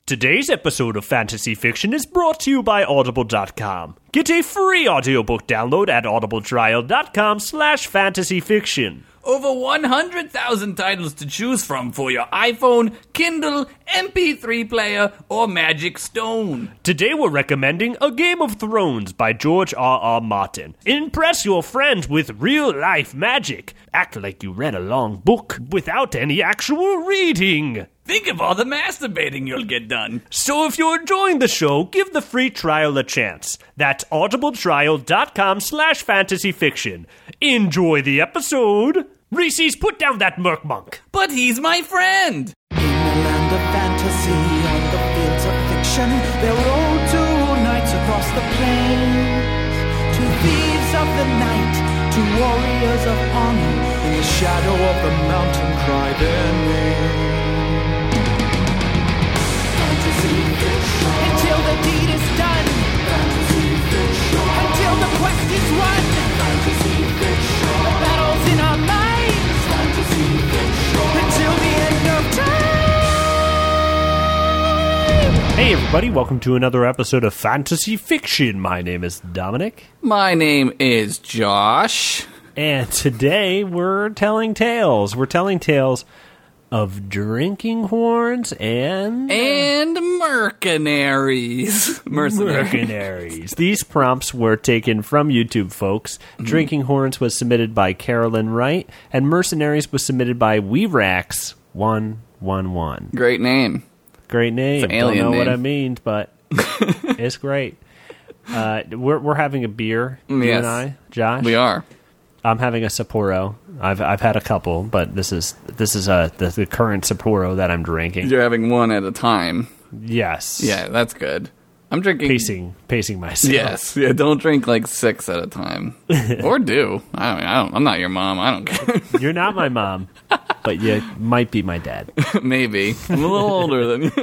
Today's episode of Fantasy Fiction is brought to you by Audible.com. Get a free audiobook download at audibletrial.com/fantasyfiction. Over 100,000 titles to choose from for your iPhone, Kindle, MP3 player, or Magic Stone. Today we're recommending A Game of Thrones by George R.R. Martin. Impress your friends with real-life magic. Act like you read a long book without any actual reading. Think of all the masturbating you'll get done. So if you're enjoying the show, give the free trial a chance. That's audibletrial.com/fantasyfiction. Enjoy the episode. Reese's, put down that merc monk. But he's my friend. In a land of fantasy, on the fields of fiction, there rode two knights across the plains. Two thieves of the night, two warriors of honor, in the shadow of the mountain cry their name. Fantasy fiction. Until the deed is done. Fantasy fiction. Until the quest is won. Fantasy fiction. The battle's in our minds. Fantasy fiction. Until the end of time. Hey everybody, welcome to another episode of Fantasy Fiction. My name is Dominic. My name is Josh. And today we're telling tales. We're telling tales of drinking horns and mercenaries. Mercenaries. These prompts were taken from YouTube, folks. Drinking Horns was submitted by Carolyn Wright, and Mercenaries was submitted by WeRax111. Great name. Great name. It's an alien Don't know what name. I mean, but it's great. We're having a beer, you Yes. and I, Josh. We are. I'm having a Sapporo. I've had a couple, but this is the current Sapporo that I'm drinking. You're having one at a time. Yes. Yeah, that's good. I'm drinking... Pacing myself. Yes. Yeah, don't drink like 6 at a time. Or do. I'm not your mom. I don't care. You're not my mom, but you might be my dad. Maybe. I'm a little older than you.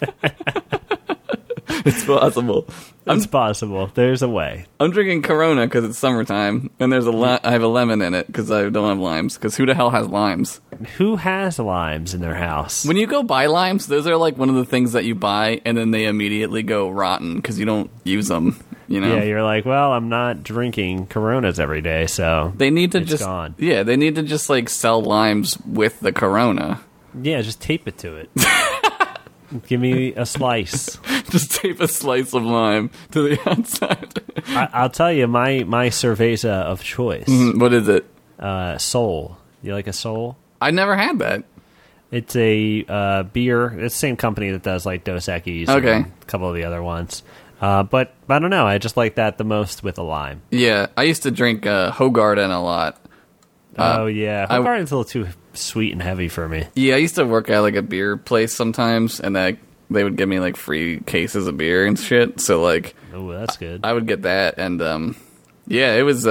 It's possible. It's possible. There's a way. I'm drinking Corona because it's summertime, and I have a lemon in it because I don't have limes. Because who the hell has limes? Who has limes in their house? When you go buy limes, those are like one of the things that you buy, and then they immediately go rotten because you don't use them. You know? Yeah, you're like, well, I'm not drinking Coronas every day, so They need to it's just gone. Yeah, they need to just like sell limes with the Corona. Yeah, just tape it to it. Give me a slice. Just tape a slice of lime to the outside. I'll tell you, my cerveza of choice, What is it? Sol. You like a Sol? I never had that. It's a beer. It's the same company that does like Dos Equis Okay. and a couple of the other ones. But I don't know. I just like that the most with a lime. Yeah, I used to drink Hoegaarden a lot. Oh, yeah. Hoegaarden's a little too sweet and heavy for me. Yeah, I used to work at like a beer place sometimes, and they would give me like free cases of beer and shit. So like, Oh, that's good. I would get that, and yeah, it was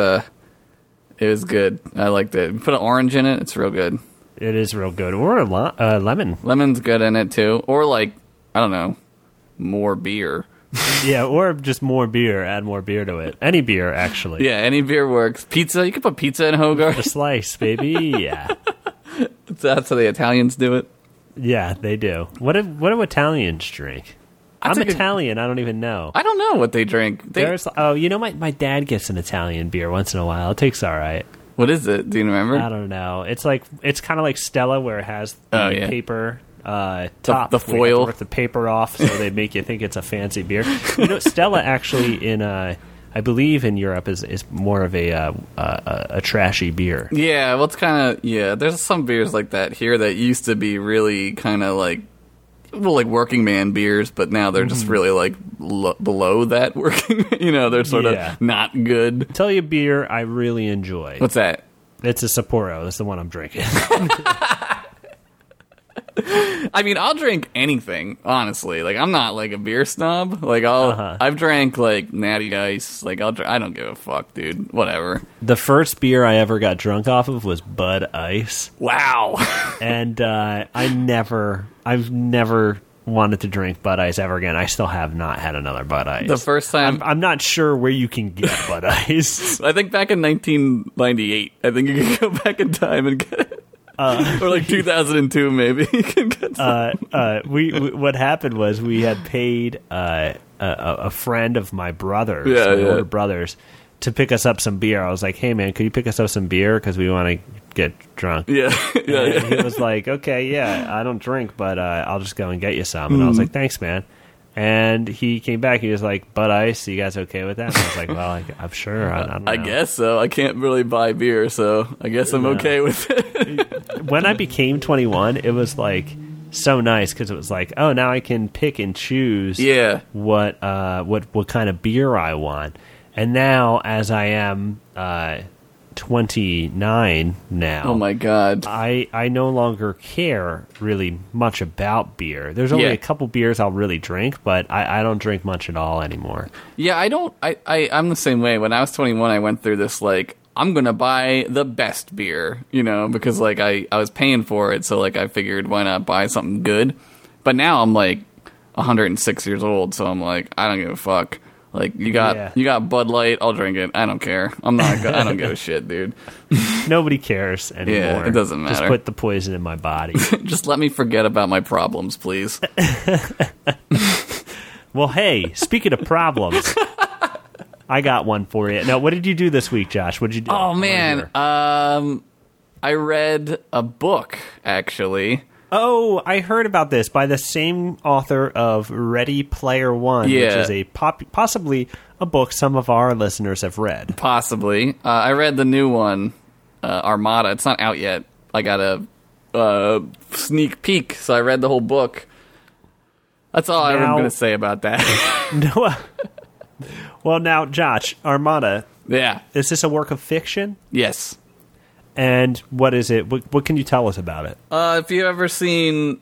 good. I liked it. You put an orange in it; it's real good. It is real good. Or a lemon. Lemon's good in it too, or like I don't know, more beer. Yeah, or just more beer. Add more beer to it. Any beer, actually. Yeah, any beer works. Pizza, you can put pizza in A Hoegaarden. slice, baby. Yeah. That's how the Italians do it. Yeah, they do. What do Italians drink? I'm take a- Italian. I don't even know. I don't know what they drink. My dad gets an Italian beer once in a while. It tastes all right. What is it? Do you remember? I don't know. It's kind of like Stella, where it has the Oh, yeah. paper top, the where you have to foil. rip the paper off, so they make you think it's a fancy beer. You know, Stella actually I believe in Europe is more of a trashy beer. Yeah, well, it's kind of there's some beers like that here that used to be really kind of like working man beers, but now they're just really like below that working. They're sort Yeah. of not good. Tell you a beer I really enjoy. What's that? It's a Sapporo. That's the one I'm drinking. I mean, I'll drink anything, honestly. Like, I'm not like a beer snob. Like, I've drank like Natty Ice. Like, I don't give a fuck, dude. Whatever. The first beer I ever got drunk off of was Bud Ice, Wow. and I've never wanted to drink Bud Ice ever again. I still have not had another Bud Ice. The first time, I'm not sure where you can get Bud Ice. I think back in 1998, I think you could go back in time and get it. or like 2002, maybe. You can get some. we what happened was we had paid a friend of my brother's, Yeah, my yeah. older brother's, to pick us up some beer. I was like, hey man, could you pick us up some beer because we want to get drunk? Yeah, yeah, And yeah. he was like, okay, yeah, I don't drink, but I'll just go and get you some. And I Mm-hmm. was like, thanks, man. And he came back. He was like, Bud Ice, you guys okay with that? And I was like, well, I'm sure. I don't know. I guess so. I can't really buy beer, so I guess I'm okay with it. When I became 21, it was like so nice because it was like, oh, now I can pick and choose Yeah. what kind of beer I want. And now, as I am 29 now, Oh my god. I no longer care really much about beer. There's only Yeah. a couple beers I'll really drink, but I don't drink much at all anymore. Yeah, I'm the same way. When I was 21, I went through this, like, I'm gonna buy the best beer, because, like, I was paying for it, so, like, I figured why not buy something good? But now I'm, like, 106 years old, so I'm like, I don't give a fuck. Like, you got Bud Light, I'll drink it. I don't care. I don't give a shit, dude. Nobody cares anymore. Yeah, it doesn't Just matter. put the poison in my body. Just let me forget about my problems, please. Well, hey, speaking of problems, I got one for you. Now, what did you do this week, Josh? What did you do? Oh, I wanna man. hear. I read a book, actually. Oh, I heard about this by the same author of Ready Player One, which Yeah. is a possibly a book some of our listeners have read. Possibly. I read the new one, Armada. It's not out yet. I got a sneak peek, so I read the whole book. That's all I'm Now- going to say about that. No. Well, now, Josh, Armada, Yeah. is this a work of fiction? Yes. And what is it? What can you tell us about it? If you've ever seen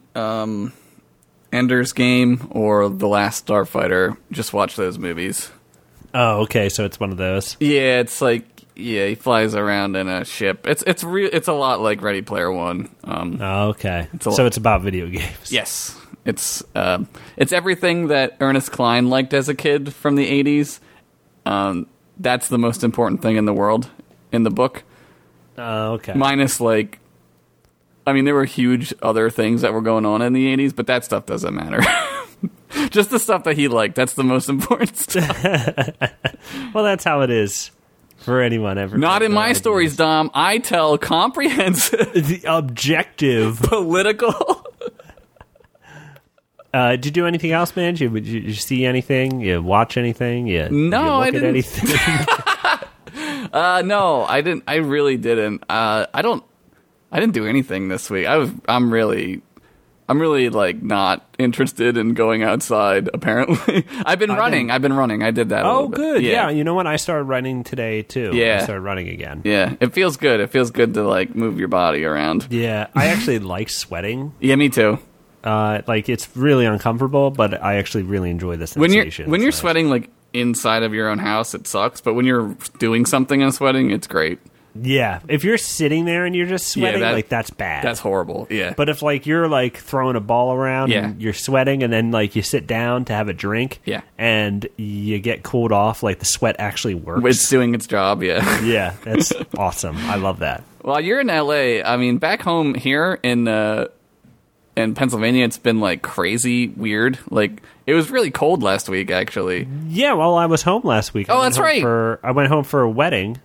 Ender's Game or The Last Starfighter, just watch those movies. Oh, okay, so it's one of those. Yeah, it's like he flies around in a ship. It's a lot like Ready Player One. Oh, okay. a So lot. it's about video games. Yes, it's everything that Ernest Cline liked as a kid from the 80s. That's the most important thing in the world in the book. Oh, okay. Minus, like, I mean, there were huge other things that were going on in the 80s, but that stuff doesn't matter. Just the stuff that he liked. That's the most important stuff. Well, that's how it is for anyone ever. Not in my stories, Dom. I tell comprehensive, The objective. political. Did you do anything else, man? Did you see anything? You watch anything? No, did you look I at didn't. anything? No, I didn't. I really didn't. I didn't do anything this week. I'm really like not interested in going outside. Apparently, I've been running. I did that. a Oh, little bit. good. Yeah, you know what? I started running today too. Yeah. I started running again. Yeah, it feels good. It feels good to like move your body around. Yeah, I actually like sweating. Yeah, me too. Like it's really uncomfortable, but I actually really enjoy the When sensation. you're So- sweating like inside of your own house, it sucks. But when you're doing something and sweating, it's great. Yeah, if you're sitting there and you're just sweating, like that's bad. That's horrible. Yeah, But if like you're like throwing a ball around Yeah. and you're sweating and then like you sit down to have a drink, Yeah. and you get cooled off, like the sweat actually works. it's doing its job. Yeah. Yeah, that's awesome. I love that. Well, you're in LA. I mean, back home here in Pennsylvania, it's been like crazy weird. Like it was really cold last week, actually. Yeah, well, I was home last week. Oh, I went that's home right. I went home for a wedding.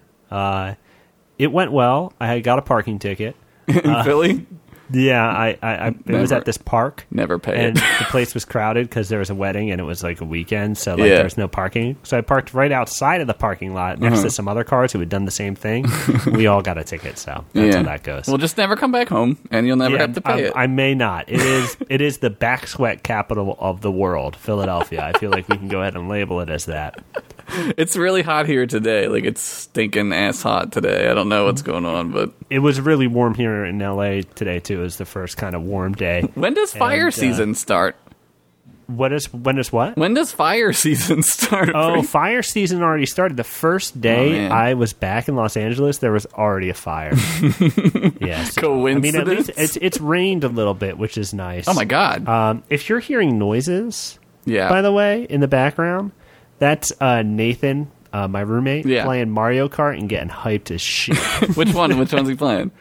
It went well. I got a parking ticket. In Philly, Yeah, it was Never. at this park. never pay And it. the place was crowded because there was a wedding and it was like a weekend, so like Yeah. there was no parking. So I parked right outside of the parking lot next to some other cars who had done the same thing. We all got a ticket, so that's how that goes. Well, just never come back home, and you'll never have to pay it. I may not. It is the back sweat capital of the world, Philadelphia. I feel like we can go ahead and label it as that. It's really hot here today. Like it's stinking ass hot today. I don't know what's going on, but It was really warm here in LA today too. It was the first kind of warm day. when does fire And, season start? When is what? When does fire season start? Oh, fire season already started. The first day man. I was back in Los Angeles, there was already a fire. Yes. Coincidence? I mean, at least it's rained a little bit, which is nice. Oh my god! If you're hearing noises, Yeah. by the way, in the background, that's Nathan, my roommate, Yeah. playing Mario Kart and getting hyped as shit. Which one? Which one's he playing?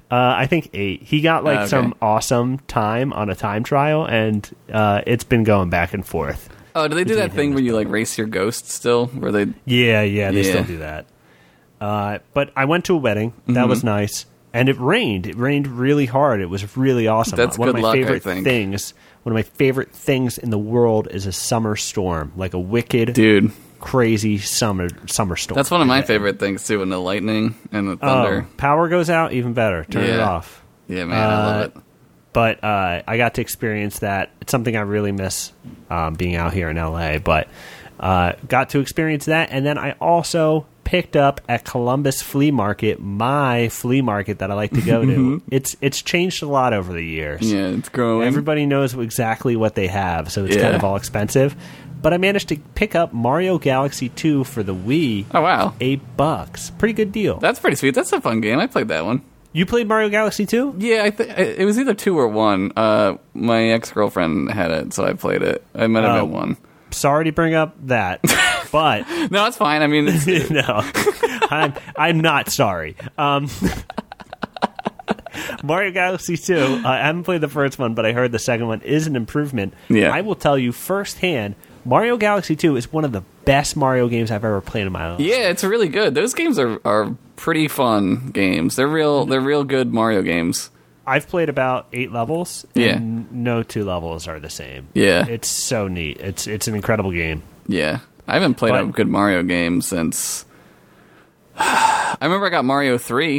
I think 8. He got like Okay. some awesome time on a time trial, and it's been going back and forth. Oh, do they do Between that thing him where and you like race your ghost still? Where they? Yeah, they Yeah. still do that. But I went to a wedding. That was nice. And it rained. It rained really hard. It was really awesome. That's One good of my luck, I favorite think. things. One of my favorite things in the world is a summer storm, like a wicked, Dude, crazy summer storm. that's one of my favorite things too. And the lightning and the thunder. Oh, power goes out, even better. Turn it Yeah. off. Yeah, man, I love it. But I got to experience that. It's something I really miss being out here in LA. But got to experience that, and then I also picked up at Columbus Flea Market, my flea market that I like to go to. It's changed a lot over the years. Yeah, it's growing. Everybody knows exactly what they have, so it's Yeah. kind of all expensive. But I managed to pick up Mario Galaxy 2 for the Wii. Oh wow, $8. Pretty good deal. that's pretty sweet. That's a fun game. I played that one. You played Mario Galaxy 2? Yeah, it was either 2 or 1. My ex-girlfriend had it, so I played it. I might have Oh. been 1. Sorry to bring up that, but No, it's fine. I mean, it's, no, I'm not sorry. Mario Galaxy 2, I haven't played the first one, but I heard the second one is an improvement. Yeah. I will tell you firsthand, Mario Galaxy 2 is one of the best Mario games I've ever played in my life. yeah, it's really good. Those games are pretty fun games. They're real good Mario games. I've played about 8 levels, Yeah. and no 2 levels are the same. Yeah. It's so neat. It's an incredible game. Yeah, I haven't played a But- good Mario game since. I remember I got Mario 3.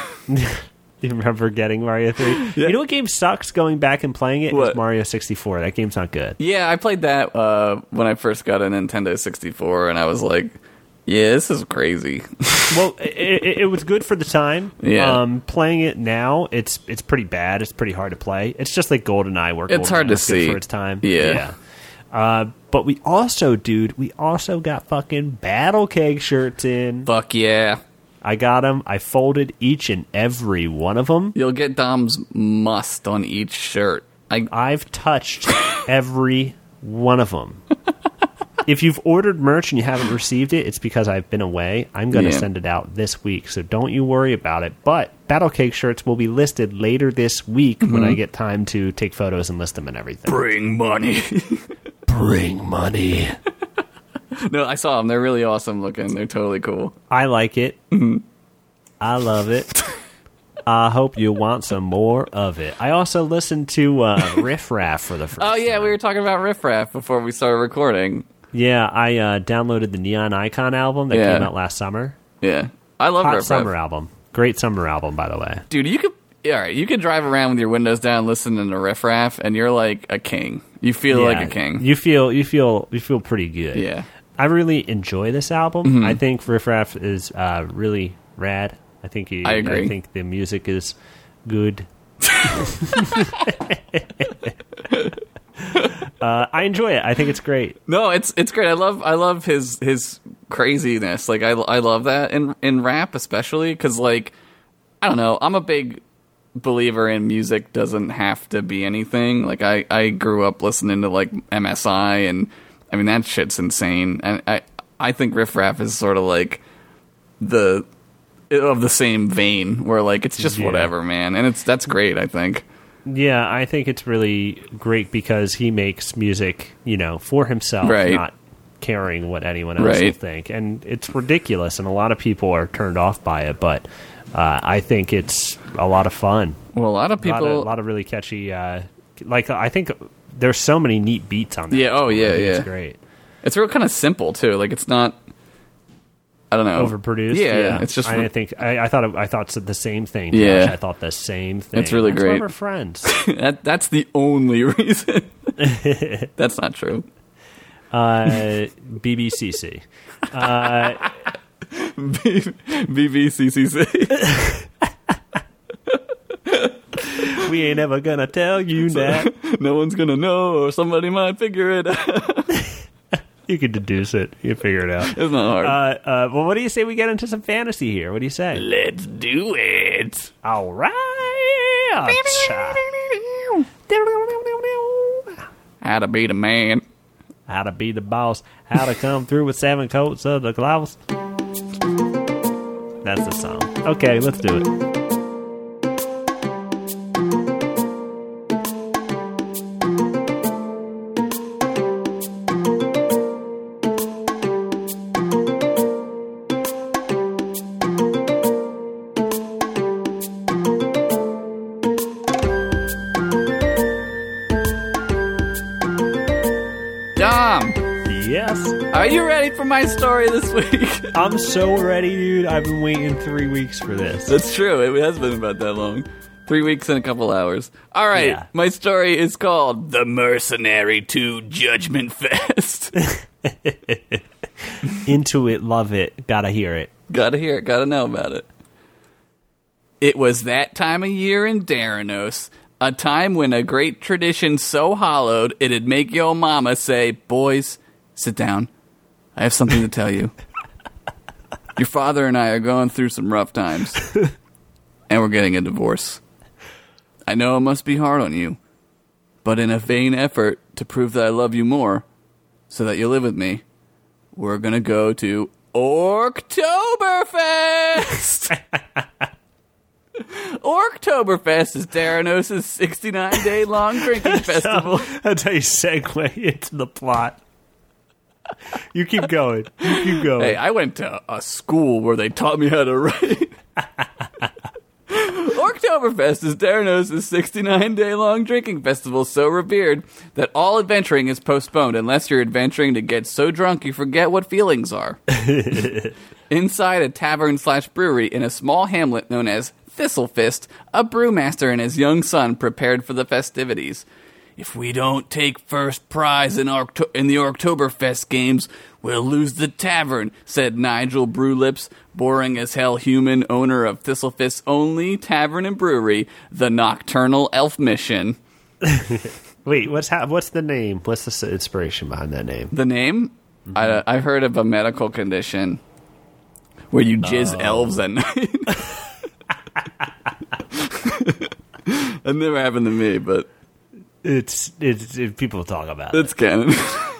You remember getting Mario 3? You know what game sucks going back and playing it? What? Is Mario 64. That game's not good. Yeah, I played that when I first got a Nintendo 64, and I was like, yeah, this is crazy. Well, it was good for the time. Yeah. Playing it now, it's pretty bad. It's pretty hard to play. It's just like GoldenEye, where It's GoldenEye hard to was good see. for its time. Yeah. But we also got fucking Battle Cake shirts in. Fuck yeah. I got them. I folded each and every one of them. You'll get Dom's must on each shirt. I've touched every one of them. If you've ordered merch and you haven't received it, it's because I've been away. I'm going to Yeah. send it out this week, so don't you worry about it. But Battle Cake shirts will be listed later this week when I get time to take photos and list them and everything. Bring money. Bring money. No, I saw them. They're really awesome looking. They're totally cool. I like it. I love it. I hope you want some more of it. I also listened to Riff Raff for the first Oh, yeah, time. we were talking about Riff Raff before we started recording. Yeah, I downloaded the Neon Icon album that Yeah. came out last summer. Yeah. I love Hot Riff summer Raff. album. Great summer album, by the way. Dude, you could drive around with your windows down listening to Riff Raff, and you're like a king. You feel like a king. You feel pretty good. Yeah. I really enjoy this album. I think Riff Raff is really rad. I agree. I think the music is good. I enjoy it. I think it's great. No, it's great. I love his craziness. Like I love that in rap especially because like I don't know. I'm a big believer in music doesn't have to be anything. Like I grew up listening to like MSI and I mean that shit's insane. And I think Riff Raff is sort of like of the same vein where like it's just whatever, man. And that's great. I think. Yeah, I think it's really great because he makes music, for himself, Right. not caring what anyone else will Right. think. And it's ridiculous, and a lot of people are turned off by it, but I think it's a lot of fun. Well, a lot of people. A lot of really catchy, I think there's so many neat beats on that. Yeah, oh, yeah, I think yeah. It's great. It's real kind of simple too. Like it's not. I don't know. Overproduced. Yeah, it's just. I thought the same thing. Yeah. Josh. I thought the same thing. It's really That's why great. we're friends. That's the only reason. That's not true. BBCC. BBCCC. We ain't ever gonna tell you that. No one's gonna know, or somebody might figure it out. You can deduce it. You can figure it out. It's not hard. Well, what do you say we get into some fantasy here? What do you say? Let's do it. All right. How to beat a man. How to be the boss. How to come through with 7 coats of the clouds. That's the song. Okay, let's do it. Dom, Yes. are you ready for my story this week? I'm so ready, dude. I've been waiting 3 weeks for this. That's true. It has been about that long. 3 weeks and a couple hours. All right. Yeah. My story is called The Mercenary 2 Judgment Fest. Into it, love it, gotta hear it. Gotta hear it. Gotta know about it. It was that time of year in Daranos, a time when a great tradition so hallowed it'd make your mama say, "Boys, sit down. I have something to tell you. Your father and I are going through some rough times, and we're getting a divorce. I know it must be hard on you, but in a vain effort to prove that I love you more, so that you live with me, we're gonna go to Orktoberfest." Orktoberfest is Daranos' 69-day-long drinking festival. That's how you segue into the plot. You keep going. You keep going. Hey, I went to a school where they taught me how to write. Orktoberfest is Daranos' 69-day-long drinking festival so revered that all adventuring is postponed unless you're adventuring to get so drunk you forget what feelings are. Inside a tavern/brewery in a small hamlet known as Thistlefist, a brewmaster and his young son prepared for the festivities. "If we don't take first prize in the Oktoberfest games, we'll lose the tavern," said Nigel Brewlips, boring as hell human owner of Thistlefist's only tavern and brewery, the Nocturnal Elf Mission. Wait, what's the name? What's the inspiration behind that name? The name? Mm-hmm. I heard of a medical condition where you jizz elves at night. That never happened to me, but It's people talk about it's canon.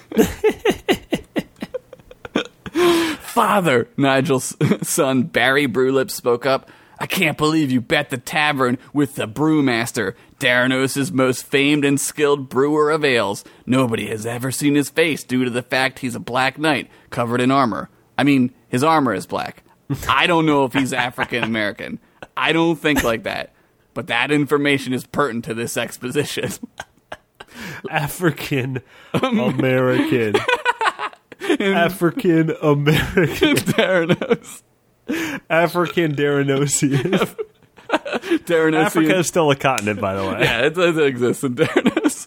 "Father," Nigel's son Barry Brewlip spoke up, "I can't believe you bet the tavern with the brewmaster, Daranos' most famed and skilled brewer of ales. Nobody has ever seen his face due to the fact he's a black knight covered in armor. I mean, his armor is black. I don't know if he's African American. I don't think like that. But that information is pertinent to this exposition." African American. African American. Daranos. African Daranosian. Daranosian. Africa is still a continent, by the way. Yeah, it exists in Daranos.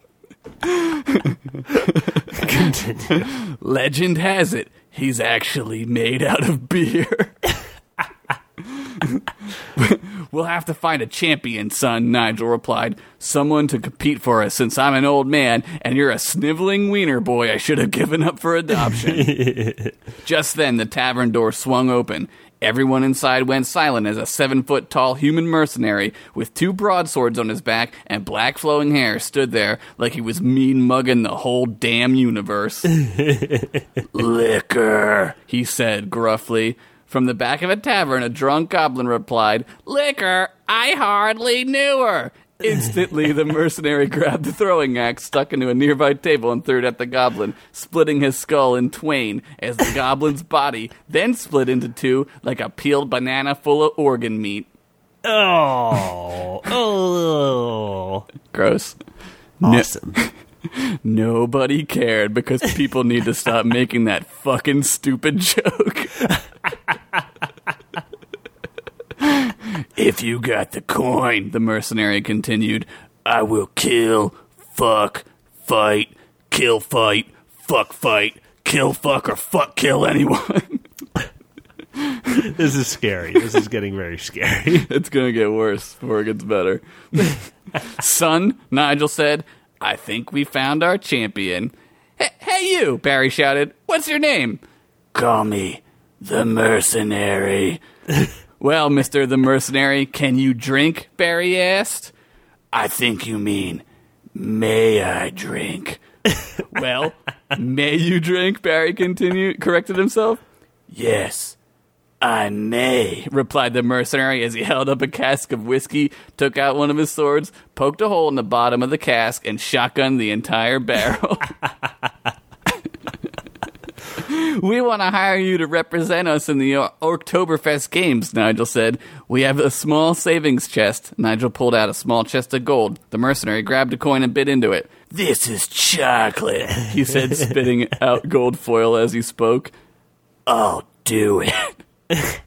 Continue. "Legend has it, he's actually made out of beer." "We'll have to find a champion, son," Nigel replied. "Someone to compete for us since I'm an old man and you're a sniveling wiener boy I should have given up for adoption." Just then, the tavern door swung open. Everyone inside went silent as a 7-foot-tall human mercenary with 2 broadswords on his back and black flowing hair stood there like he was mean mugging the whole damn universe. "Liquor," he said gruffly. From the back of a tavern, a drunk goblin replied, "Liquor? I hardly knew her." Instantly, the mercenary grabbed the throwing axe stuck into a nearby table and threw it at the goblin, splitting his skull in twain as the goblin's body then split into 2 like a peeled banana full of organ meat. Oh. Gross. Awesome. Nobody cared because people need to stop making that fucking stupid joke. "If you got the coin," the mercenary continued, "I will kill, fuck, fight, kill, fight, fuck, fight, kill, fuck, or fuck, kill anyone." This is scary. This is getting very scary. It's gonna get worse before it gets better. "Son," Nigel said, "I think we found our champion." Hey you," Barry shouted. "What's your name?" "Call me the Mercenary." "Well, Mr. the Mercenary, can you drink?" Barry asked. "I think you mean, may I drink?" "Well, may you drink?" Barry corrected himself. "Yes, I may," replied the mercenary as he held up a cask of whiskey, took out one of his swords, poked a hole in the bottom of the cask, and shotgunned the entire barrel. We want to hire you to represent us in the Oktoberfest Games, Nigel said. We have a small savings chest. Nigel pulled out a small chest of gold. The mercenary grabbed a coin and bit into it. This is chocolate, he said, spitting out gold foil as he spoke. I'll do it.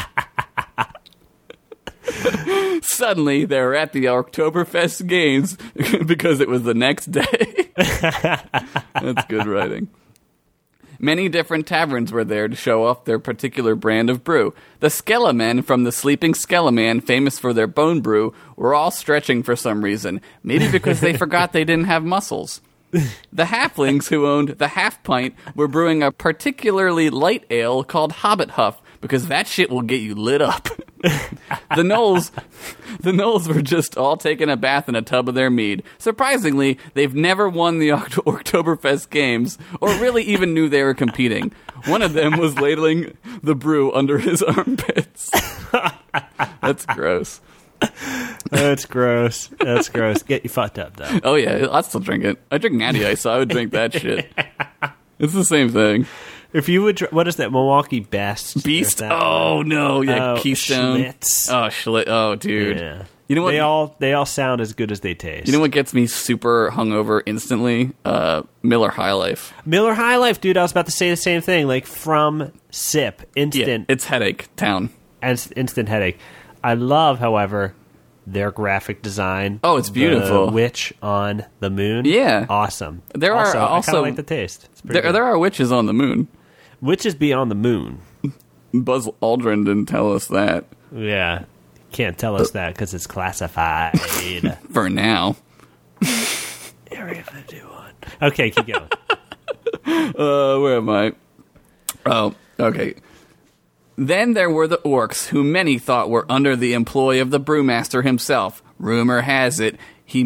Suddenly, they were at the Oktoberfest Games because it was the next day. That's good writing. Many different taverns were there to show off their particular brand of brew. The Skelemen from the Sleeping Skeleman, famous for their bone brew, were all stretching for some reason, maybe because they forgot they didn't have muscles. The halflings who owned the Half Pint were brewing a particularly light ale called Hobbit Huff, because that shit will get you lit up. The Knolls were just all taking a bath in a tub of their mead. Surprisingly, they've never won the Oktoberfest Games, or really even knew they were competing. One of them was ladling the brew under his armpits. That's gross. That's gross. That's gross. Get you fucked up, though. Oh, yeah, I'd still drink it. I drink Natty Ice, so I would drink that shit. It's the same thing. If you would, what is that? Milwaukee Best? Beast? Oh, no. Yeah, Keystone. Schlitz. Oh, dude. Yeah. You know what? They all sound as good as they taste. You know what gets me super hungover instantly? Miller High Life. Miller High Life, dude. I was about to say the same thing. Like, from sip, instant. Yeah, it's headache town. Instant headache. I love, however, their graphic design. Oh, it's beautiful. The witch on the moon. Yeah. Awesome. There are also I kind of like the taste. There are witches on the moon. Witches be on the moon. Buzz Aldrin didn't tell us that. Yeah. Can't tell us that because it's classified. For now. Area 51. Okay, keep going. Where am I? Oh, okay. Then there were the orcs, who many thought were under the employ of the brewmaster himself. Rumor has it he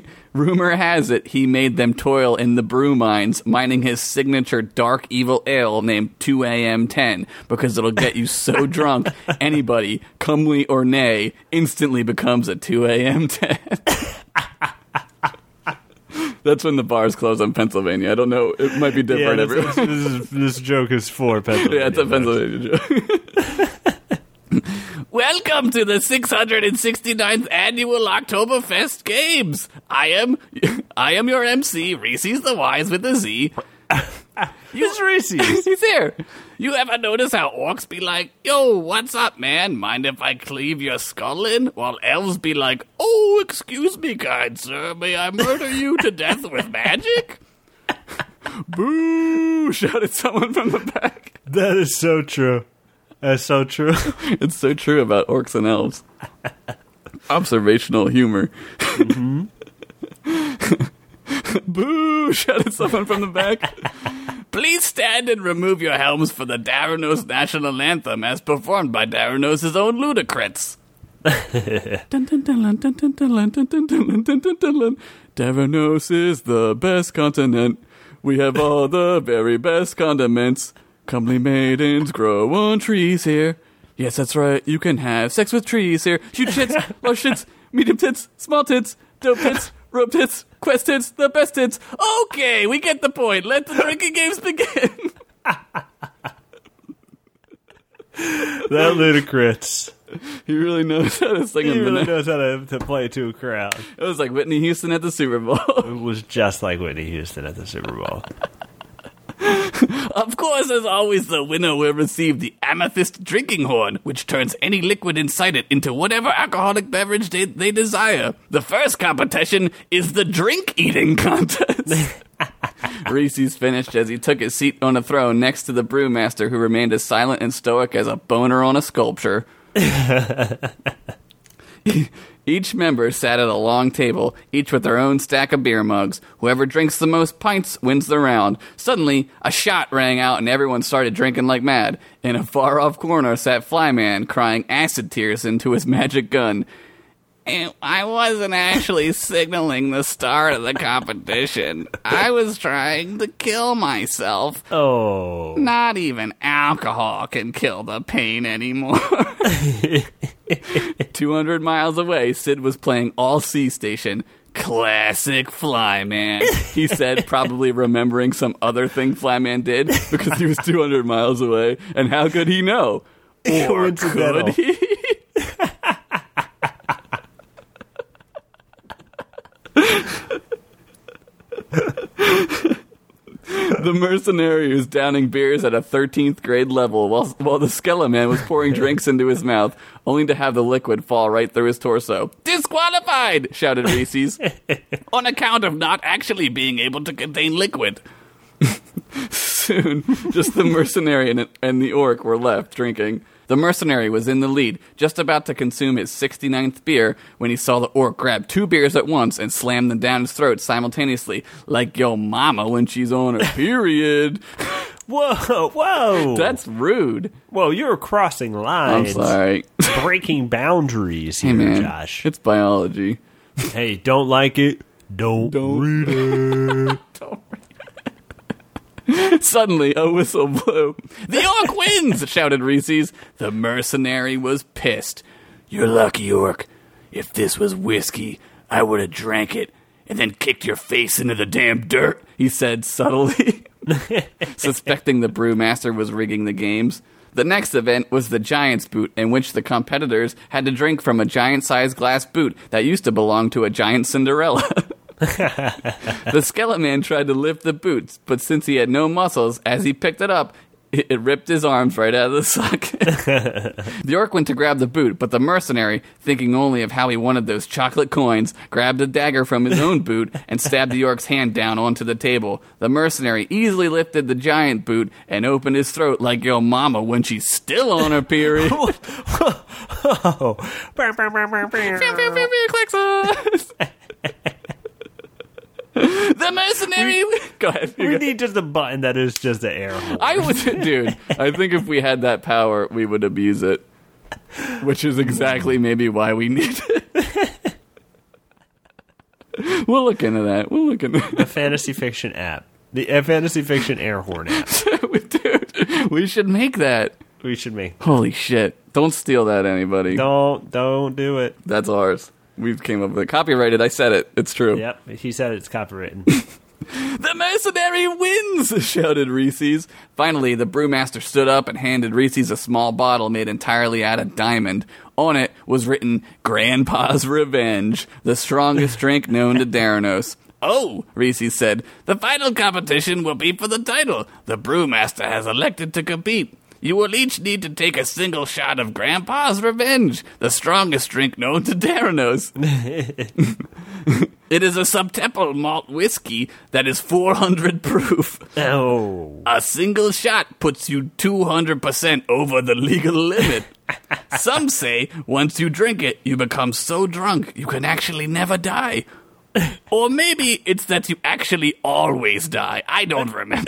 made them toil in the brew mines, mining his signature dark evil ale named 2 AM 10, because it'll get you so drunk, anybody, comely or nay, instantly becomes a 2 AM 10. That's when the bars close in Pennsylvania. I don't know. It might be different everywhere. This joke is for Pennsylvania. Yeah, it's a Pennsylvania joke. Welcome to the 669th annual Oktoberfest Games. I am your MC, Reese's the Wise with a Z. Who's Reese's? He's here. You ever notice how orcs be like, yo, what's up, man? Mind if I cleave your skull in? While elves be like, oh, excuse me, kind sir, may I murder you to death with magic? Boo! Shouted someone from the back. That is so true. That's so true. It's so true about orcs and elves. Observational humor. Mm-hmm. Boo! Shouted someone from the back. Please stand and remove your helms for the Daranos national anthem as performed by Daranos' own Ludacris. Daranos is the best continent. We have all the very best condiments. Comely maidens grow on trees here. Yes, that's right. You can have sex with trees here. Huge tits, large tits, medium tits, small tits, dope tits, rope tits, quest tits, the best tits. Okay, we get the point. Let the drinking games begin. That Ludacris. He really knows how to sing. He really knows how to play to a crowd. It was like Whitney Houston at the Super Bowl. It was just like Whitney Houston at the Super Bowl. Of course, as always, the winner will receive the Amethyst Drinking Horn, which turns any liquid inside it into whatever alcoholic beverage they desire. The first competition is the drink eating contest. Reese's finished as he took his seat on a throne next to the brewmaster, who remained as silent and stoic as a boner on a sculpture. Each member sat at a long table, each with their own stack of beer mugs. Whoever drinks the most pints wins the round. Suddenly, a shot rang out and everyone started drinking like mad. In a far-off corner sat Flyman, crying acid tears into his magic gun. I wasn't actually signaling the start of the competition. I was trying to kill myself. Oh. Not even alcohol can kill the pain anymore. 200 miles away, Sid was playing All Sea Station. Classic Flyman, he said, probably remembering some other thing Flyman did because he was 200 miles away. And how could he know? Or could he? The mercenary was downing beers at a 13th grade level while the Skeleman was pouring drinks into his mouth, only to have the liquid fall right through his torso. Disqualified! Shouted Reese's. On account of not actually being able to contain liquid. Soon, just the mercenary and the orc were left drinking. The mercenary was in the lead, just about to consume his 69th beer, when he saw the orc grab 2 beers at once and slam them down his throat simultaneously, like your mama when she's on her period. Whoa. That's rude. Whoa, you're crossing lines. I'm sorry. Breaking boundaries here, Hey, man, Josh. it's biology. Hey, don't like it? Don't read it. Suddenly, a whistle blew. The orc wins, shouted Reese's. The mercenary was pissed. You're lucky, orc. If this was whiskey, I would have drank it and then kicked your face into the damn dirt, he said subtly, suspecting the brewmaster was rigging the games. The next event was the Giant's Boot, in which the competitors had to drink from a giant-sized glass boot that used to belong to a giant Cinderella. The Skeleman tried to lift the boots, but since he had no muscles, as he picked it up, it ripped his arms right out of the socket. The orc went to grab the boot, but the mercenary, thinking only of how he wanted those chocolate coins, grabbed a dagger from his own boot and stabbed the orc's hand down onto the table. The mercenary easily lifted the giant boot and opened his throat like your mama when she's still on her period. The mercenary... Go ahead. We need just a button that is just an air horn. Dude, I think if we had that power, we would abuse it. Which is exactly maybe why we need it. We'll look into that. The fantasy fiction app. The fantasy fiction air horn app. Dude, we should make that. We should make. Holy shit. Don't steal that, anybody. Don't do it. That's ours. We came up with it. Copyrighted. I said it. It's true. Yep. He said it's copywritten. The mercenary wins, shouted Reese's. Finally, the brewmaster stood up and handed Reese's a small bottle made entirely out of diamond. On it was written, Grandpa's Revenge, the strongest drink known to Daranos. Oh, Reese's said, the final competition will be for the title. The brewmaster has elected to compete. You will each need to take a single shot of Grandpa's Revenge, the strongest drink known to Daranos. It is a subtemple malt whiskey that is 400 proof. Oh. A single shot puts you 200% over the legal limit. Some say once you drink it, you become so drunk you can actually never die. Or maybe it's that you actually always die. I don't remember.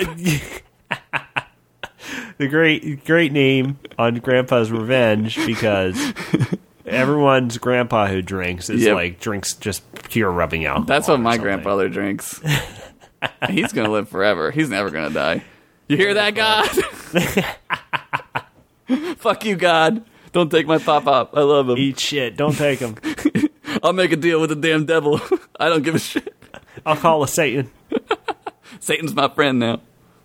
The great name on Grandpa's Revenge, because everyone's grandpa who drinks is drinks just pure rubbing alcohol. That's what my grandfather drinks. He's going to live forever. He's never going to die. You hear that, God? Fuck you, God. Don't take my pop-up. I love him. Eat shit. Don't take him. I'll make a deal with the damn devil. I don't give a shit. I'll call a Satan. Satan's my friend now.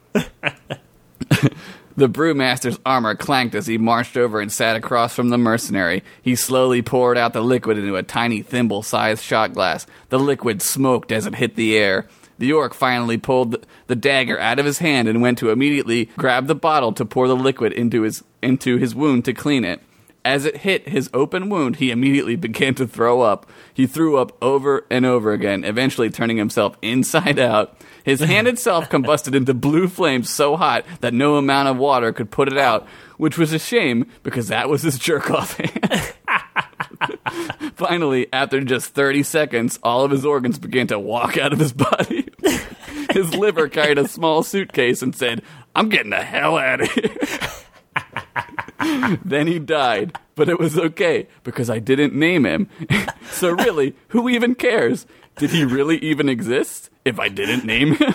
The brewmaster's armor clanked as he marched over and sat across from the mercenary. He slowly poured out the liquid into a tiny thimble-sized shot glass. The liquid smoked as it hit the air. The orc finally pulled the dagger out of his hand and went to immediately grab the bottle to pour the liquid into his wound to clean it. As it hit his open wound, he immediately began to throw up. He threw up over and over again, eventually turning himself inside out. His hand itself combusted into blue flames so hot that no amount of water could put it out, which was a shame because that was his jerk-off hand. Finally, after just 30 seconds, all of his organs began to walk out of his body. His liver carried a small suitcase and said, I'm getting the hell out of here. Then he died, but it was okay because I didn't name him. So really, who even cares? Did he really even exist if I didn't name him?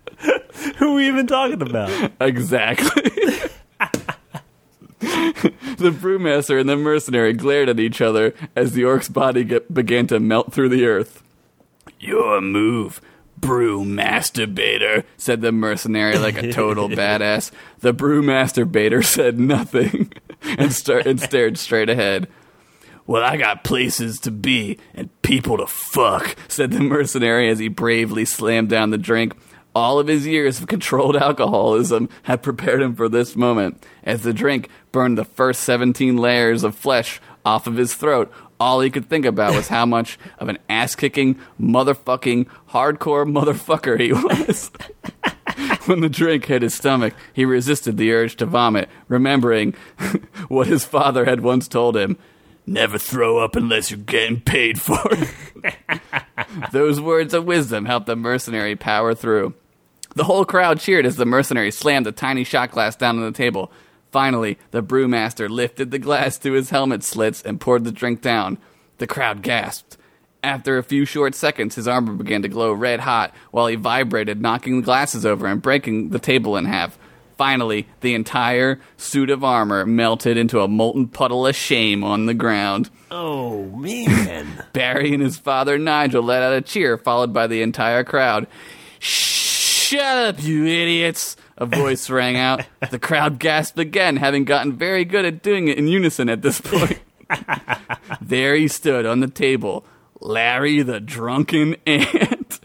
Who are we even talking about? Exactly. The brewmaster and the mercenary glared at each other as the orc's body began to melt through the earth. "Your move, brew-masturbator," said the mercenary like a total badass. The brew-masturbator said nothing and stared straight ahead. "Well, I got places to be and people to fuck," said the mercenary as he bravely slammed down the drink. All of his years of controlled alcoholism had prepared him for this moment. As the drink burned the first 17 layers of flesh off of his throat, all he could think about was how much of an ass-kicking, motherfucking, hardcore motherfucker he was. When the drink hit his stomach, he resisted the urge to vomit, remembering what his father had once told him. "Never throw up unless you're getting paid for it." Those words of wisdom helped the mercenary power through. The whole crowd cheered as the mercenary slammed a tiny shot glass down on the table. Finally, the brewmaster lifted the glass to his helmet slits and poured the drink down. The crowd gasped. After a few short seconds, his armor began to glow red hot while he vibrated, knocking the glasses over and breaking the table in half. Finally, the entire suit of armor melted into a molten puddle of shame on the ground. Oh, man. Barry and his father Nigel let out a cheer, followed by the entire crowd. "Shut up, you idiots!" a voice rang out. The crowd gasped again, having gotten very good at doing it in unison at this point. There he stood on the table, Larry the Drunken Ant.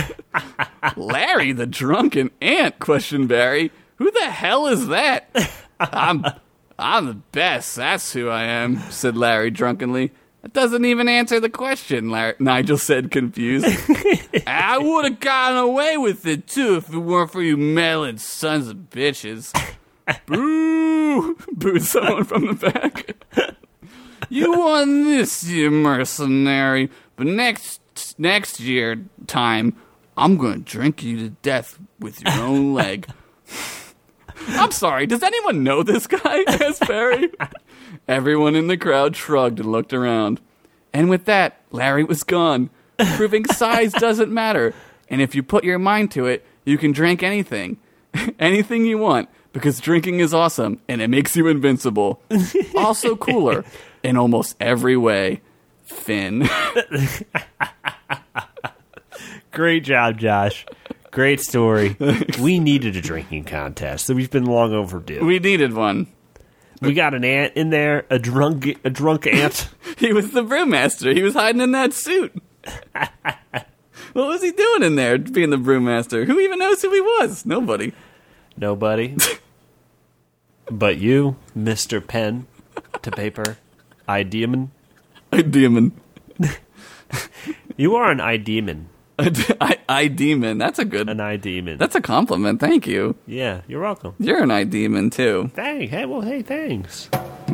"Larry the Drunken Ant?" questioned Barry. "Who the hell is that?" I'm the best, that's who I am," said Larry drunkenly. "That doesn't even answer the question," Nigel said, confused. "I would have gotten away with it, too, if it weren't for you meddling sons of bitches." "Boo!" booed someone from the back. "You won this year, mercenary, but next year time, I'm going to drink you to death with your own leg." "I'm sorry, does anyone know this guy?" asked Barry. Everyone in the crowd shrugged and looked around. And with that, Larry was gone, proving size doesn't matter. And if you put your mind to it, you can drink anything. Anything you want, because drinking is awesome, and it makes you invincible. Also cooler, in almost every way. Finn. Great job, Josh. Great story. We needed a drinking contest, so we've been long overdue. We needed one. We got an ant in there, a drunk ant. He was the brewmaster. He was hiding in that suit. What was he doing in there, being the brewmaster? Who even knows who he was? Nobody. Nobody. But you, Mr. Pen to Paper, I-Demon. I-Demon. You are an I-Demon. I-Demon. That's a good... An I-Demon. That's a compliment. Thank you. Yeah, you're welcome. You're an I-Demon, too. Hey, thanks.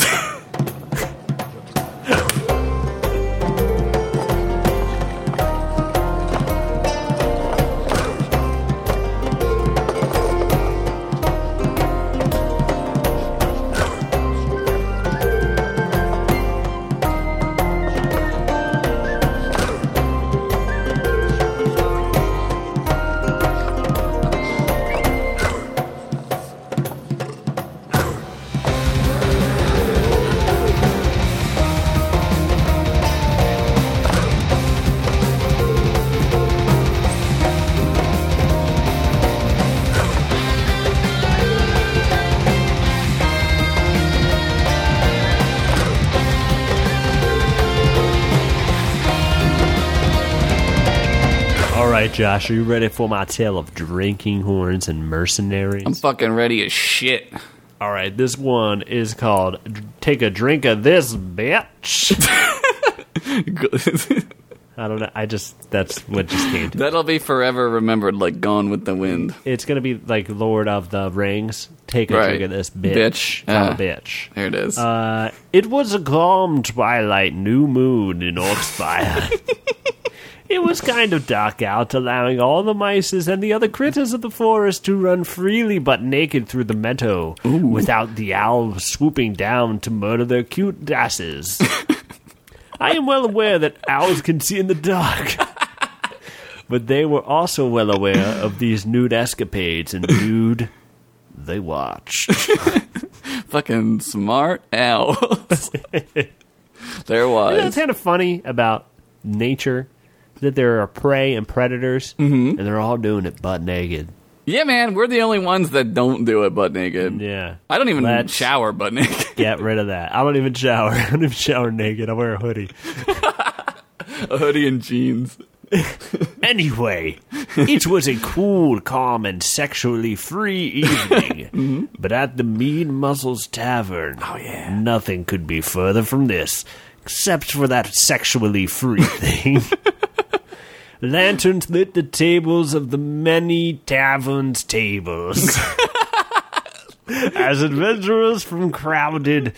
Alright, Josh, are you ready for my tale of drinking horns and mercenaries? I'm fucking ready as shit. Alright, this one is called Take a Drink of This, Bitch. I don't know, that's what just came to me. That'll be forever remembered like Gone with the Wind. It's gonna be like Lord of the Rings. Take a drink of this, bitch. Bitch. There it is. It was a calm twilight new moon in Orkspire. It was kind of dark out, allowing all the mices and the other critters of the forest to run freely but naked through the meadow, without the owls swooping down to murder their cute asses. I am well aware that owls can see in the dark, but they were also well aware of these nude escapades, and nude, they watched. Fucking smart owls. There was. You know, it's kind of funny about nature that there are prey and predators, and they're all doing it butt naked. Yeah, man, we're the only ones that don't do it butt naked. Yeah. I don't even Let's shower butt naked. Get rid of that. I don't even shower. I don't even shower naked. I wear a hoodie. A hoodie and jeans. Anyway, it was a cool, calm, and sexually free evening. But at the Mead Mussels Tavern, nothing could be further from this, except for that sexually free thing. Lanterns lit the tables of the many taverns' tables. As adventurers from crowded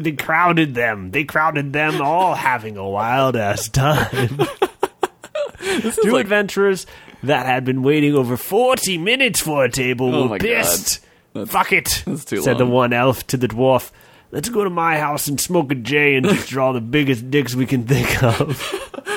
them, all having a wild-ass time. Two adventurers that had been waiting over 40 minutes for a table were pissed. Fuck it, said the one elf to the dwarf. Let's go to my house and smoke a J and just draw the biggest dicks we can think of.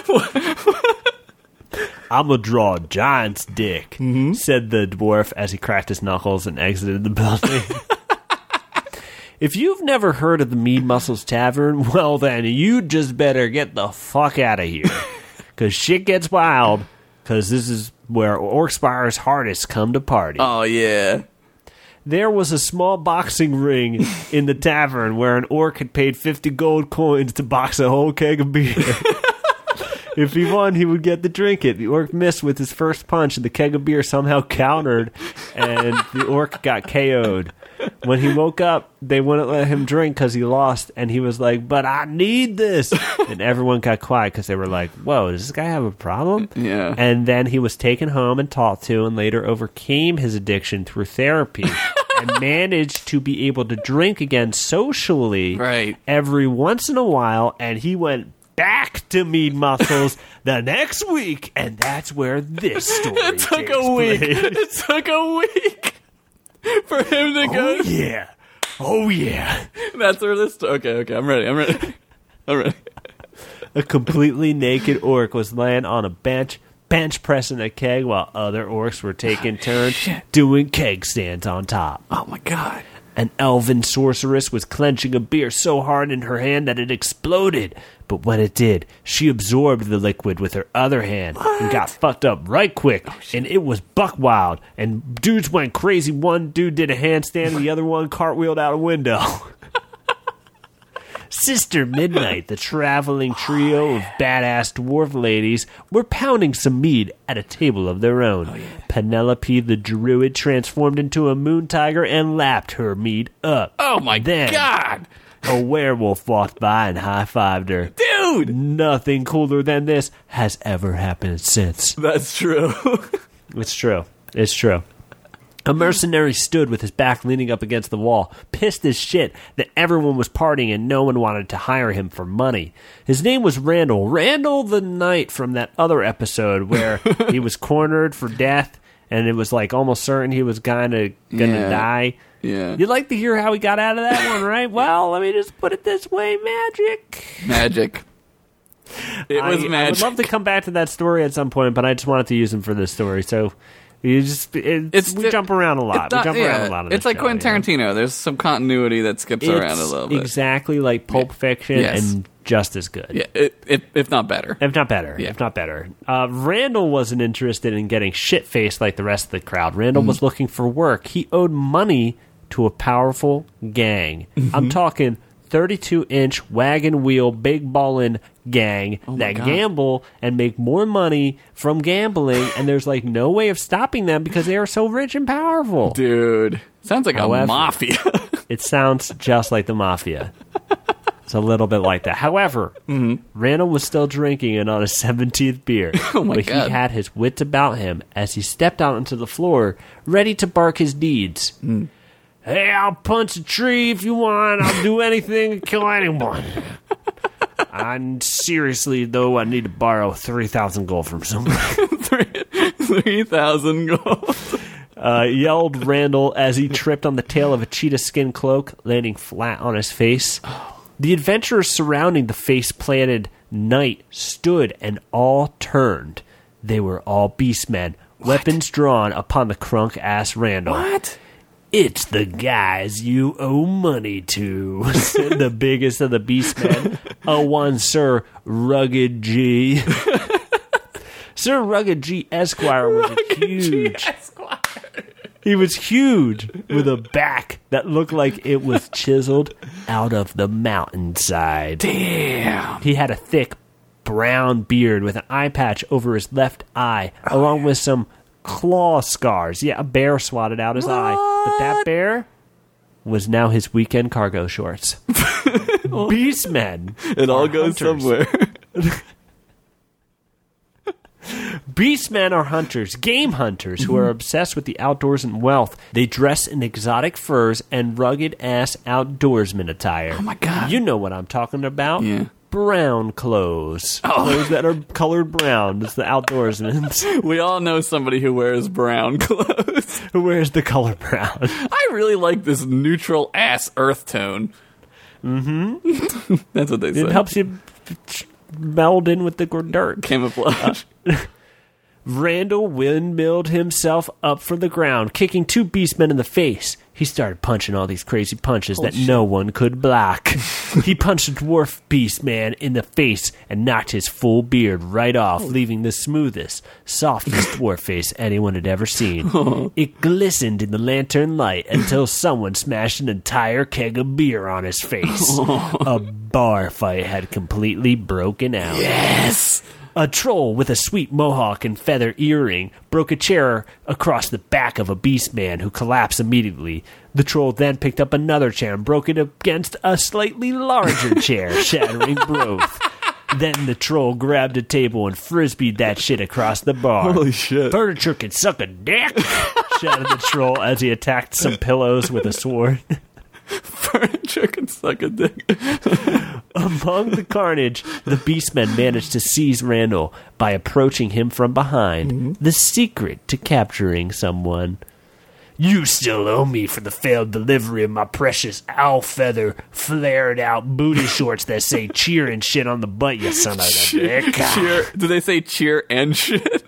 I'm gonna draw a giant's dick, said the dwarf as he cracked his knuckles and exited the building. If you've never heard of the Mead Mussels Tavern, well then, you just better get the fuck out of here. Because shit gets wild, because this is where Orcspire's hardest come to party. Oh, yeah. There was a small boxing ring in the tavern where an orc had paid 50 gold coins to box a whole keg of beer. If he won, he would get to drink it. The orc missed with his first punch, and the keg of beer somehow countered, and the orc got KO'd. When he woke up, they wouldn't let him drink because he lost, and he was like, but I need this. And everyone got quiet because they were like, whoa, does this guy have a problem? Yeah. And then he was taken home and talked to, and later overcame his addiction through therapy. And managed to be able to drink again socially every once in a while, and he went back to Mead Mussels the next week, and that's where this story takes place. It took a week for him to go. Oh yeah. That's where this. Okay. I'm ready. A completely naked orc was laying on a bench pressing a keg while other orcs were taking turns doing keg stands on top. Oh my god. An elven sorceress was clenching a beer so hard in her hand that it exploded. But when it did, she absorbed the liquid with her other hand and got fucked up right quick. And it was buck wild. And dudes went crazy. One dude did a handstand and the other one cartwheeled out a window. Sister Midnight, the traveling trio of badass dwarf ladies, were pounding some mead at a table of their own. Penelope the druid transformed into a moon tiger and lapped her mead up. Oh my god! A werewolf walked by and high-fived her. Dude! Nothing cooler than this has ever happened since. That's true. It's true. A mercenary stood with his back leaning up against the wall, pissed as shit that everyone was partying and no one wanted to hire him for money. His name was Randall. Randall the Knight from that other episode where he was cornered for death and it was like almost certain he was gonna die. Yeah. You'd like to hear how he got out of that one, right? Well, let me just put it this way, magic. It was magic. I would love to come back to that story at some point, but I just wanted to use him for this story, so... We jump around a lot. It's like Quentin Tarantino. There's some continuity that skips around a little bit. Exactly like Pulp Fiction and just as good. Yeah, if not better. If not better. Randall wasn't interested in getting shit-faced like the rest of the crowd. Randall was looking for work. He owed money to a powerful gang. I'm talking 32-inch wagon wheel, big ballin' gang that gamble and make more money from gambling, and there's like no way of stopping them because they are so rich and powerful. Dude, sounds like a mafia. It sounds just like the mafia. It's a little bit like that. However, Randall was still drinking and on his 17th beer. But he had his wits about him as he stepped out onto the floor, ready to bark his deeds. Hey, I'll punch a tree if you want. I'll do anything to kill anyone. Seriously, though, I need to borrow 3,000 gold from someone. 3,000 gold. Yelled Randall as he tripped on the tail of a cheetah skin cloak, landing flat on his face. The adventurers surrounding the face-planted knight stood and all turned. They were all beastmen, weapons drawn upon the crunk-ass Randall. What? It's the guys you owe money to, said the biggest of the Beastmen, a one Sir Rugged G. Sir Rugged G Esquire was huge. He was huge, with a back that looked like it was chiseled out of the mountainside. Damn. He had a thick brown beard with an eye patch over his left eye, along with some claw scars. Yeah, a bear swatted out his eye. But that bear was now his weekend cargo shorts. Beastmen. It all goes hunters. somewhere. Beastmen are hunters, game hunters, who are obsessed with the outdoors and wealth. They dress in exotic furs and rugged-ass outdoorsman attire. Oh, my God. You know what I'm talking about. Yeah. Brown clothes. Clothes that are colored brown. It's the outdoorsman. We all know somebody who wears brown clothes. Who wears the color brown. I really like this neutral ass earth tone. Mm-hmm. That's what they say. It helps you meld in with the dirt. Camouflage. Randall windmilled himself up from the ground, kicking two Beastmen in the face. He started punching all these crazy punches that no one could block. He punched a dwarf Beastman in the face and knocked his full beard right off, leaving the smoothest, softest dwarf face anyone had ever seen. It glistened in the lantern light until someone smashed an entire keg of beer on his face. A bar fight had completely broken out. Yes! A troll with a sweet mohawk and feather earring broke a chair across the back of a Beastman, who collapsed immediately. The troll then picked up another chair and broke it against a slightly larger chair, shattering both. Then the troll grabbed a table and frisbeed that shit across the bar. Holy shit. Furniture can suck a dick, shouted the troll as he attacked some pillows with a sword. Furniture can suck a dick. Among the carnage, the Beastmen managed to seize Randall by approaching him from behind. The secret to capturing someone. You still owe me for the failed delivery of my precious owl feather flared out booty shorts that say cheer and shit on the butt, you son of a dick. Cheer. Do they say cheer and shit?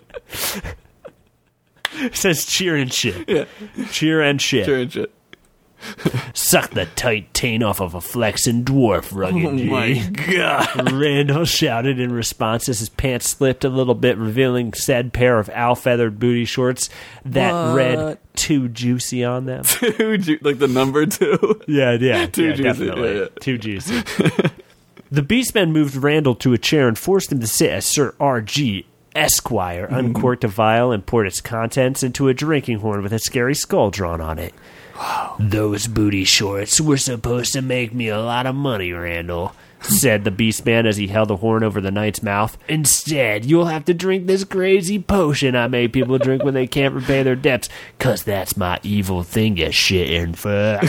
It says cheer and shit. Yeah. Cheer and shit. Cheer and shit. Suck the tight taint off of a flexing dwarf, Rugged G. Oh my God. Randall shouted in response as his pants slipped a little bit, revealing said pair of owl-feathered booty shorts that read "too juicy" on them. Like the number 2? Yeah, Too juicy. definitely. Yeah. Too juicy. The Beastmen moved Randall to a chair and forced him to sit as Sir R.G. Esquire uncorked a vial and poured its contents into a drinking horn with a scary skull drawn on it. Wow. Those booty shorts were supposed to make me a lot of money, Randall, said the Beastman as he held the horn over the knight's mouth. Instead, you'll have to drink this crazy potion I made people drink when they can't repay their debts, 'cause that's my evil thing, you shit and fuck.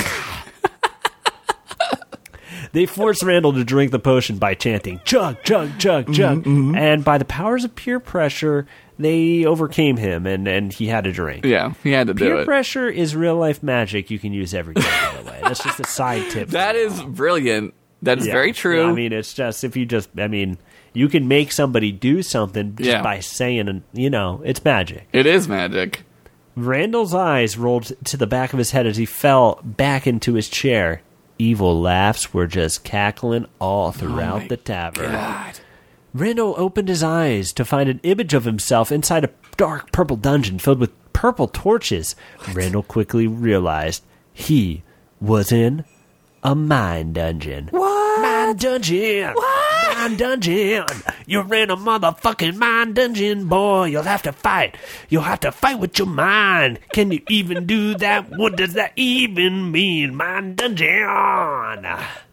They forced Randall to drink the potion by chanting, chug, chug, chug, chug. And by the powers of peer pressure, they overcame him, and he had to drink. Yeah, he had to do Peer it. pressure is real-life magic you can use every day, by the way. That's just a side tip. That is brilliant. That is very true. I mean, it's just, you can make somebody do something just by saying, it's magic. It is magic. Randall's eyes rolled to the back of his head as he fell back into his chair. Evil laughs were just cackling all throughout the tavern. God. Randall opened his eyes to find an image of himself inside a dark purple dungeon filled with purple torches. Randall quickly realized he was in a mine dungeon. What? Mine dungeon! What? Mine dungeon! You're in a motherfucking mine dungeon, boy. You'll have to fight. You'll have to fight with your mind. Can you even do that? What does that even mean? Mine dungeon!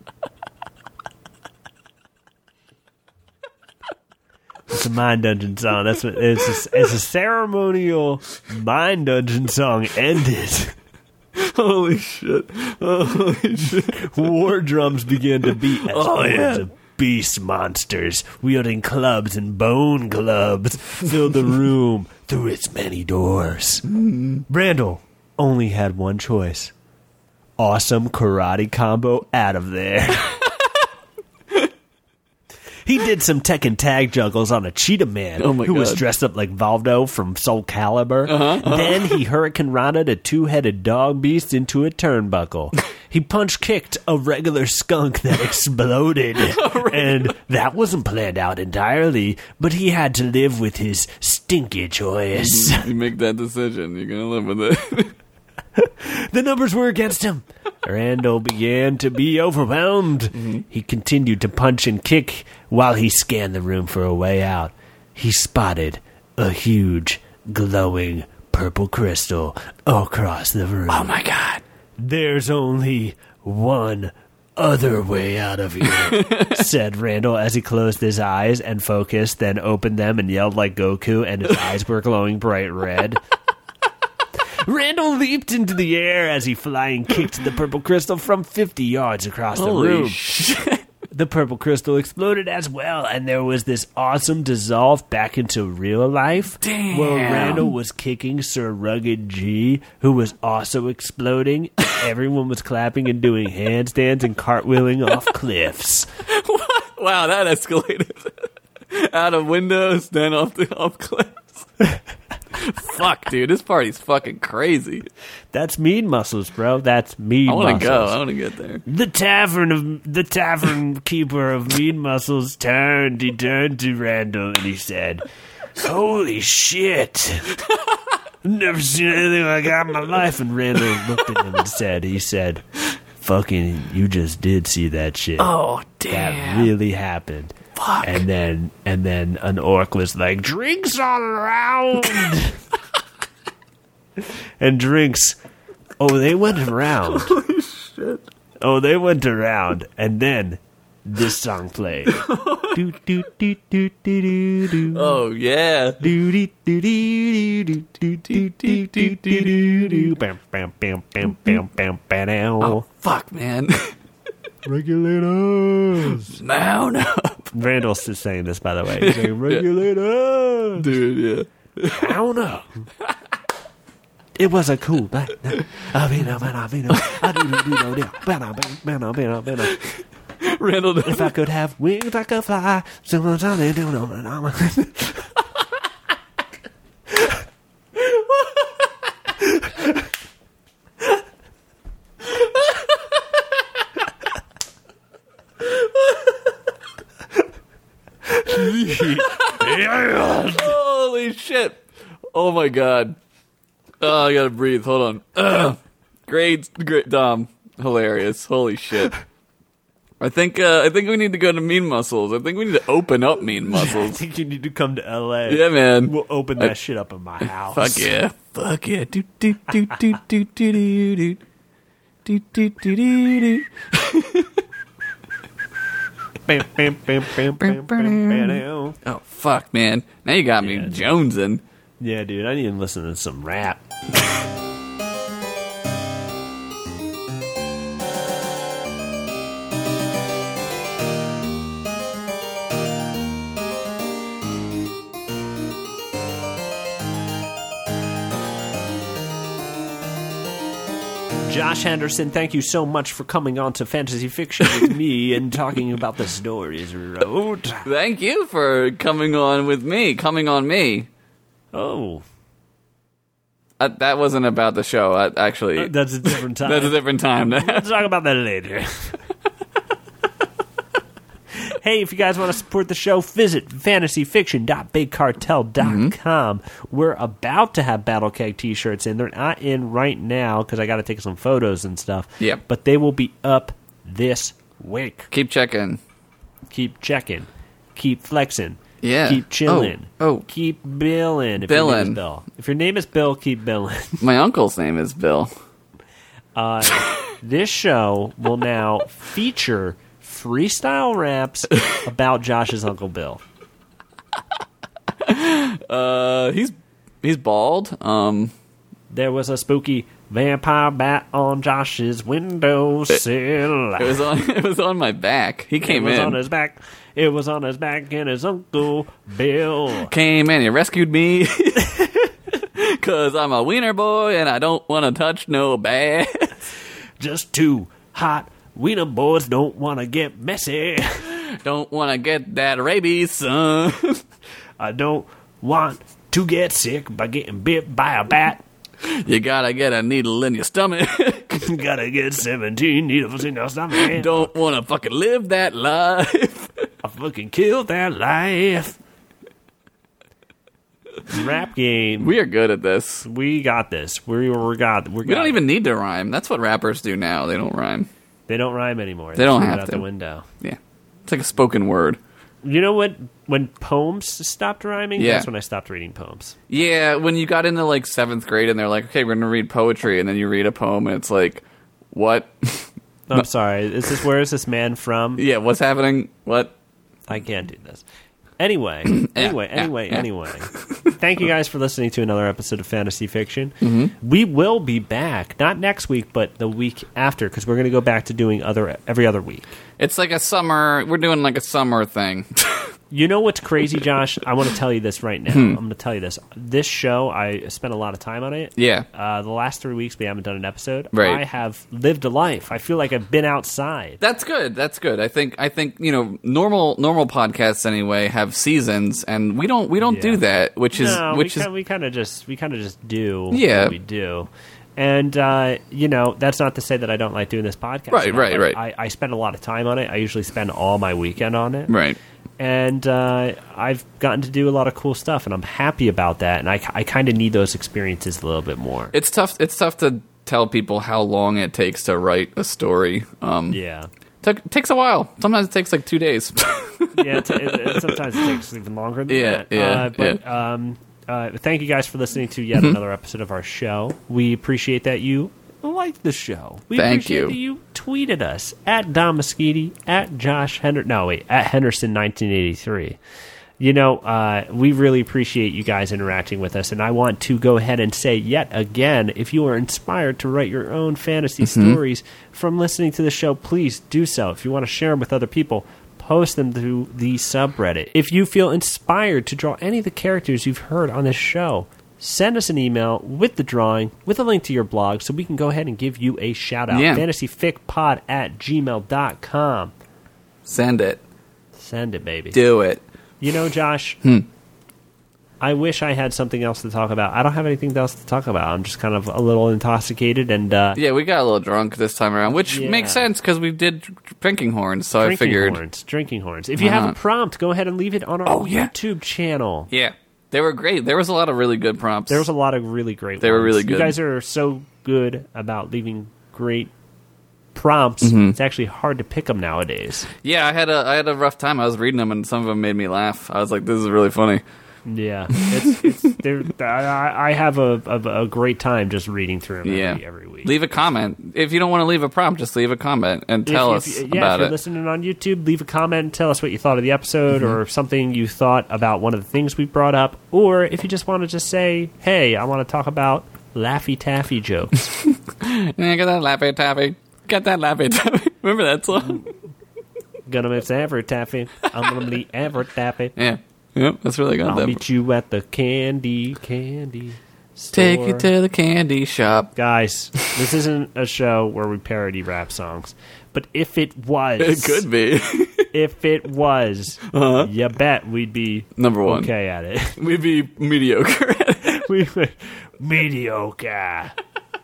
It's a mine dungeon song. That's what it's a ceremonial mine dungeon song ended. Holy shit. Holy shit. War drums began to beat as hordes of beast monsters wielding clubs and bone clubs filled the room through its many doors. Randall only had one choice. Awesome karate combo out of there. He did some Tekken tag juggles on a cheetah man Oh my who was God. dressed up like Voldo from Soul Calibur. Then he Hurricane Rana'd a two-headed dog beast into a turnbuckle. He punch-kicked a regular skunk that exploded. And that wasn't planned out entirely, but he had to live with his stinky choice. You make that decision. You're going to live with it. The numbers were against him. Randall began to be overwhelmed. He continued to punch and kick while he scanned the room for a way out. He spotted a huge, glowing purple crystal across the room. Oh, my God. There's only one other way out of here, said Randall as he closed his eyes and focused, then opened them and yelled like Goku, and his eyes were glowing bright red. Randall leaped into the air as he flying kicked the purple crystal from 50 yards across the room. Holy shit. The purple crystal exploded as well, and there was this awesome dissolve back into real life. Damn. While Randall was kicking Sir Rugged G, who was also exploding. Everyone was clapping and doing handstands and cartwheeling off cliffs. Wow, that escalated. Out of windows, then off cliffs. Fuck, dude, this party's fucking crazy. That's Mean Muscles, bro. That's Mean I want Muscles. to go. I want to get there. The tavern keeper of Mean Muscles turned. He turned to Randall and he said, "Holy shit. Never seen anything like that in my life." And Randall looked at him and said, "Fucking, you just did see that shit. Oh, That damn. really happened." Fuck. And then an orc was like, "Drinks all around." And drinks, they went around. Holy shit. They went around, and then this song played. Do do do do do do do. Oh, yeah. Do do do do do do do do do do do. Bam bam bam bam bam bam bam. Oh, fuck, man. Regulators. Mount up. Randall's just saying this, by the way. He's saying, "Regulators." Dude, yeah. Count up. It was a cool night. Randall, If I could have wings, I could fly. holy shit. Oh, my God. Oh, I gotta breathe. Hold on. Great, Dom. Hilarious. Holy shit. I think we need to go to Mean Muscles. I think we need to open up Mean I Muscles. think you need to come to LA. Yeah, man. We'll open that shit up in my house. Fuck yeah. Fuck yeah. Do do do do do do do do. Do do do do do. Bam, bam, bam, bam, bam, bam, bam. Oh, fuck, man. Now you got me Yeah, dude. jonesing. Yeah, dude, I need to listen to some rap. Josh Henderson, thank you so much for coming on to Fantasy Fiction with me and talking about the stories wrote. Thank you for coming on with me. Coming on me. Oh, That wasn't about the show. Actually, that's a different time. that's a different time. Let's talk about that later. Hey, if you guys want to support the show, visit fantasyfiction.bigcartel.com. We're about to have Battle Keg t-shirts in. They're not in right now because I got to take some photos and stuff. Yep. But they will be up this week. Keep checking. Keep checking. Keep flexing. Yeah. Keep chilling. Oh. Keep billing. If Billin'. Your name is Bill. If your name is Bill, keep billing. My uncle's name is Bill. This show will now feature freestyle raps about Josh's Uncle Bill. He's bald. There was a spooky vampire bat on Josh's windowsill. It was on my back. He came It was in. on his back. It was on his back, and his Uncle Bill. Came in. He rescued me. 'Cause I'm a wiener boy and I don't want to touch no bass. Just two hot wiener boys don't want to get messy. Don't want to get that rabies, son. I don't want to get sick by getting bit by a bat. You gotta get a needle in your stomach. Gotta get 17 needles in your stomach. Don't want to fucking live that life. I fucking killed that life. Rap game. We are good at this. We got this. We don't even need to rhyme. That's what rappers do now. They don't rhyme. They don't rhyme anymore. They don't threw it have out to. the window. Yeah. It's like a spoken word. You know what? When poems stopped rhyming, Yeah. that's when I stopped reading poems. Yeah, when you got into like 7th grade and they're like, okay, we're going to read poetry, and then you read a poem and it's like, what? I'm sorry. Where is this man from? Yeah, what's happening? What? I can't do this. Anyway. Thank you guys for listening to another episode of Fantasy Fiction. Mm-hmm. We will be back, not next week, but the week after, because we're going to go back to doing every other week. It's like a summer, we're doing like a summer thing. You know what's crazy, Josh? I want to tell you this right now. I'm going to tell you this. This show, I spent a lot of time on it. Yeah. The last 3 weeks, we haven't done an episode. Right. I have lived a life. I feel like I've been outside. That's good. That's good. I think normal podcasts anyway have seasons, and we don't do that, we kind of just do Yeah. what we do. And that's not to say that I don't like doing this podcast. Right. I spend a lot of time on it. I usually spend all my weekend on it. Right. And I've gotten to do a lot of cool stuff, and I'm happy about that. And I kind of need those experiences a little bit more. It's tough to tell people how long it takes to write a story. Yeah. Takes a while. Sometimes it takes like 2 days. Yeah, sometimes it takes even longer than that. Thank you guys for listening to yet another episode of our show. We appreciate that you like the show. We Thank appreciate you. that you tweeted us at Dom Moschiti, at Josh at Henderson1983. We really appreciate you guys interacting with us, and I want to go ahead and say yet again, if you are inspired to write your own fantasy stories from listening to the show, please do so. If you want to share them with other people, post them to the subreddit. If you feel inspired to draw any of the characters you've heard on this show, send us an email with the drawing, with a link to your blog, so we can go ahead and give you a shout-out. Yeah. fantasyficpod@gmail.com. Send it. Send it, baby. Do it. Josh, I wish I had something else to talk about. I don't have anything else to talk about. I'm just kind of a little intoxicated and... Yeah, we got a little drunk this time around, which makes sense because we did drinking horns, so I figured... Drinking horns. If you have a prompt, go ahead and leave it on our YouTube channel. Yeah. They were great. There was a lot of really good prompts. There was a lot of really great ones. They were really good. You guys are so good about leaving great prompts. It's actually hard to pick them nowadays. Yeah, I had a rough time. I was reading them, and some of them made me laugh. I was like, this is really funny. Yeah. I have a great time just reading through them every week. Leave a comment. If you don't want to leave a prompt, just leave a comment and tell us about if you're it. listening on YouTube, leave a comment and tell us what you thought of the episode or something you thought about one of the things we brought up. Or if you just want to just say, hey, I want to talk about Laffy Taffy jokes. Yeah, get that Laffy Taffy. Get that Laffy Taffy. Remember that song? Gonna miss every taffy. I'm gonna meet every taffy. Yeah. Yep, that's really good. I'll meet you at the candy store. Take you to the candy shop. Guys, this isn't a show where we parody rap songs. But if it was... It could be. If it was, you bet we'd be... Number one. Okay at it. We'd be mediocre at it. We'd be mediocre.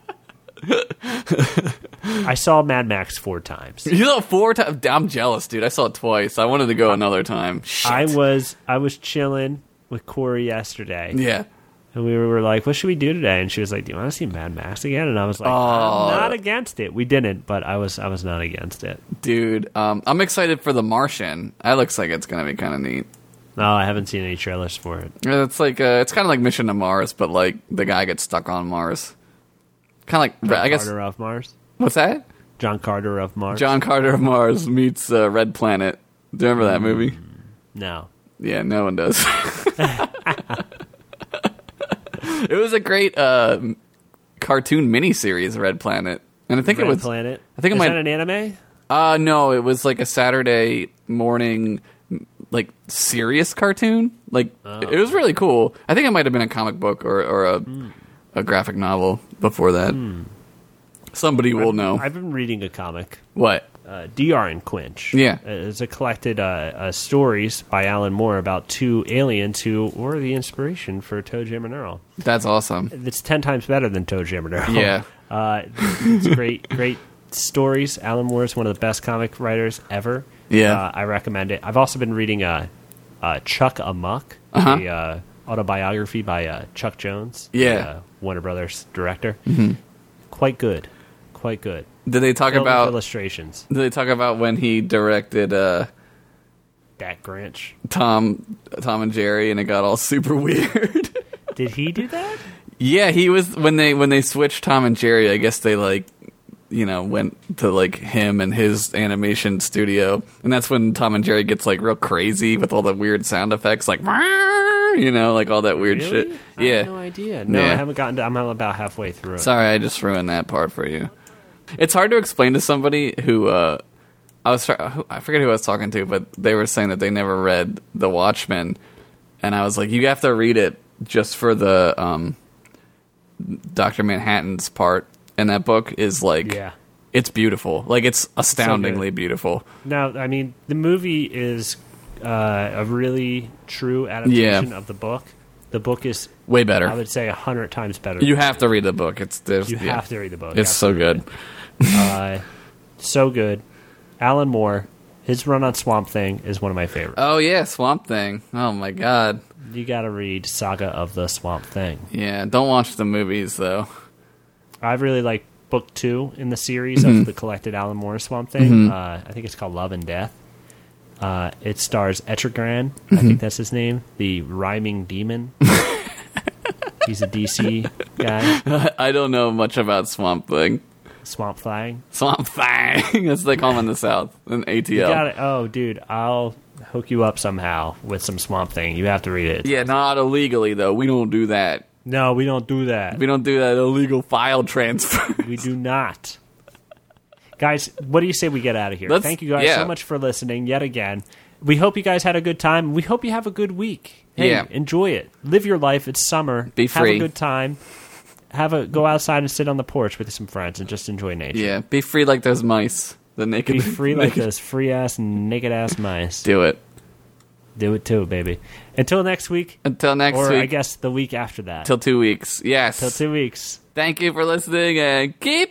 I saw Mad Max 4 times. You saw it 4 times? I'm jealous, dude. I saw it twice. I wanted to go another time. Shit. I was chilling with Corey yesterday. Yeah. And we were like, what should we do today? And she was like, do you want to see Mad Max again? And I was like, I'm not against it. We didn't, but I was not against it. Dude, I'm excited for The Martian. That looks like it's going to be kind of neat. No, I haven't seen any trailers for it. It's like it's kind of like Mission to Mars, but like the guy gets stuck on Mars. Kind of like, I guess... Carter of Mars? What's that? John Carter of Mars? John Carter of Mars meets Red Planet. Do you remember that movie? No. Yeah, no one does. It was a great cartoon miniseries, Red Planet. And I think Red it was... Planet? I think Is it might... that an anime? No, it was like a Saturday morning... like serious cartoon. Like it was really cool. I think it might have been a comic book or a graphic novel before that. Somebody will know. I've been reading a comic. What? DR and Quinch. Yeah. It's a collected stories by Alan Moore about two aliens who were the inspiration for Toe Jam and Earl. That's awesome. It's 10 times better than Toe Jam and Earl. Yeah. It's great stories. Alan Moore is one of the best comic writers ever. Yeah. I recommend it. I've also been reading Chuck Amok, the autobiography by Chuck Jones, the Warner Brothers director. Mm-hmm. Quite good. Did they talk Filled with about illustrations? Did they talk about when he directed Dak Grinch. Tom and Jerry and it got all super weird? Did he do that? Yeah, he was when they switched Tom and Jerry. I guess they went to him and his animation studio, and that's when Tom and Jerry gets real crazy with all the weird sound effects, all that weird shit. I had no idea. No, I haven't gotten to. I'm about halfway through it. Sorry, I just ruined that part for you. It's hard to explain to somebody who I forget who I was talking to, but they were saying that they never read The Watchmen, and I was like, you have to read it just for the Dr. Manhattan's part, and that book is it's beautiful. It's astoundingly beautiful. Now, I mean, the movie is a really true adaptation of the book. The book is way better. I would say 100 times better. You have to read the book. Have to read the book. It's so good. So good. Alan Moore, his run on Swamp Thing is one of my favorites. Oh yeah, Swamp Thing. Oh my god. You got to read Saga of the Swamp Thing. Yeah, don't watch the movies though. I really like book 2 in the series of the collected Alan Moore Swamp Thing. I think it's called Love and Death. It stars Etrigan, I think that's his name, the rhyming demon. He's a DC guy. I don't know much about Swamp Thing. Swamp Thing. Swamp Thing. That's what they call him in the South. In ATL. You got it. Oh, dude, I'll hook you up somehow with some Swamp Thing. You have to read it. Yeah, not illegally, though. We don't do that. No, we don't do that. We don't do that illegal file transfer. We do not. Guys, what do you say we get out of here? Thank you guys so much for listening yet again. We hope you guys had a good time. We hope you have a good week. Hey, enjoy it. Live your life. It's summer. Be free. Have a good time. Go outside and sit on the porch with some friends and just enjoy nature. Yeah, be free like those mice. Be free like those free-ass, naked-ass mice. Do it. Do it too, baby. Until next week. Or I guess the week after that. Till 2 weeks. Yes. Till 2 weeks. Thank you for listening and keep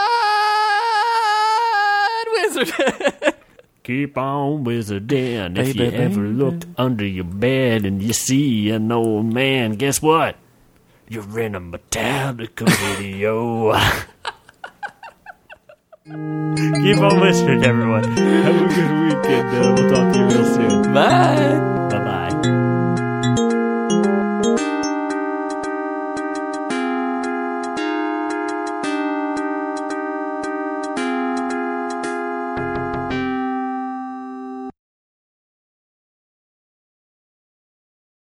on wizarding. Keep on wizarding. If you ever looked under your bed and you see an old man, guess what? You're in a Metallica video. Keep on listening, everyone. Have a good weekend. We'll talk to you real soon. Bye. Bye-bye.